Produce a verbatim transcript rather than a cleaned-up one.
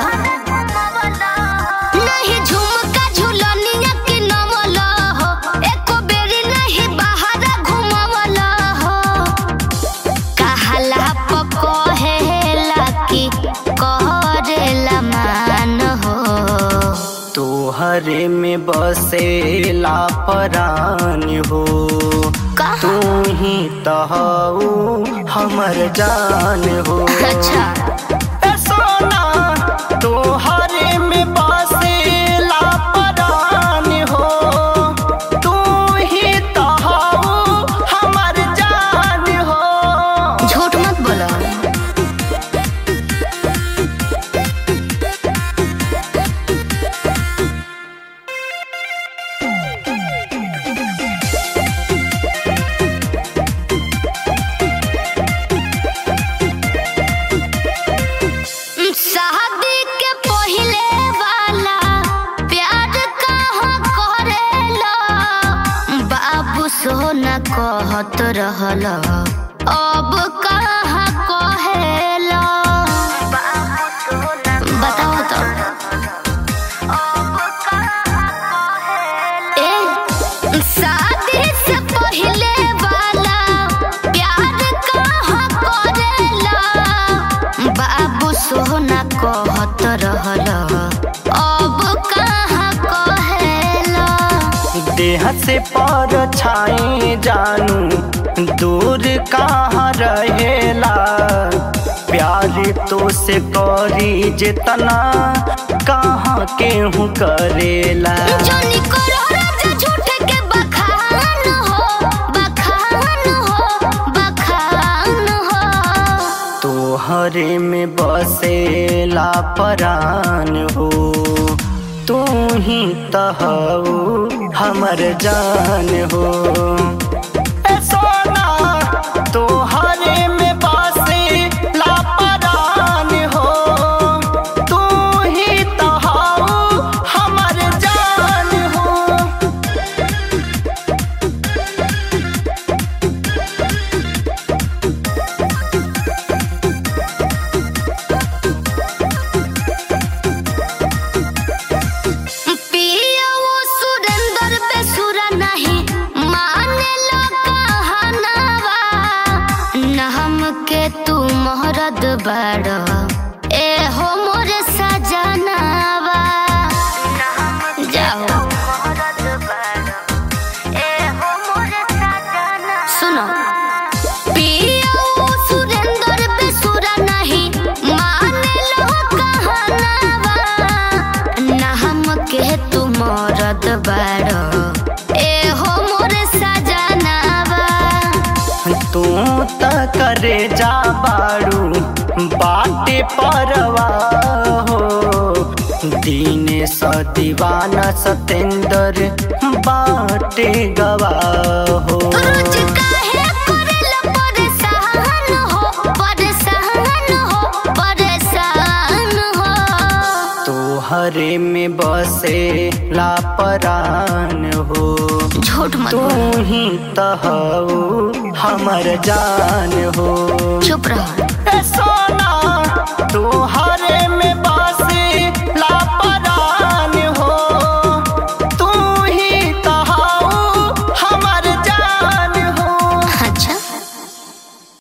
नहीं झुमका झुलनिया की नवला हो, एको बेरी नहीं बाहर घुमावला हो। कहला पकहेला की करेला मान हो, तोहरे में बसेला परान हो। तू ही तो हऊ हमर जान हो। अच्छा ए सोना तोहरे में बसेला परान हो, तू ही तो हऊ हमर जान हो। झूठ मत बोलो। शादी के पहिले वाला प्यार कहाँ करेला, बाबू सोना कहत रहल अब कहाँ कहेला। बताओ तो ए शादी से पहिले वाला प्यार कहाँ करेला, बाबू सोना कहत रहल अब कहाँ कहेला। देह से पर छाई जानू दूर कहाँ रहेला, प्यार तो से करी जितना कहाँ केहू करेला। जोनी करो राजा झूठ के बखान हो, बखान हो, बखान हो। तोहरे में बसेला परान हो, तू ही तो हऊ हमर जान हो। ए सोना तोहरे में बसेला परान हो, तू ही तो हऊ हमर जान हो। पिया वो सुरेंद्र पे सुरा नहीं माने लो कहनावा, न हमके तू मोहरद बड़ ए हो मोरे सजनावा। जाओ सुनो पिया वो सुरेंद्र पे सुरा नहीं माने लो कहनावा, न हमके तू मोरद बड़ ए हो मोरे सजनावा। तू त करे जा बाड़ू बाटे परवा हो, दीने स दीवाना सतेंद्र बाटे गवाह हो। रोज काहे करेला परेशान हो, परेशान हो, परेशान हो। तोहरे में बसेला परान हो, झूठ मत तू बोलो। ही तो हऊ हमर जान हो। चुप रहो। ए सो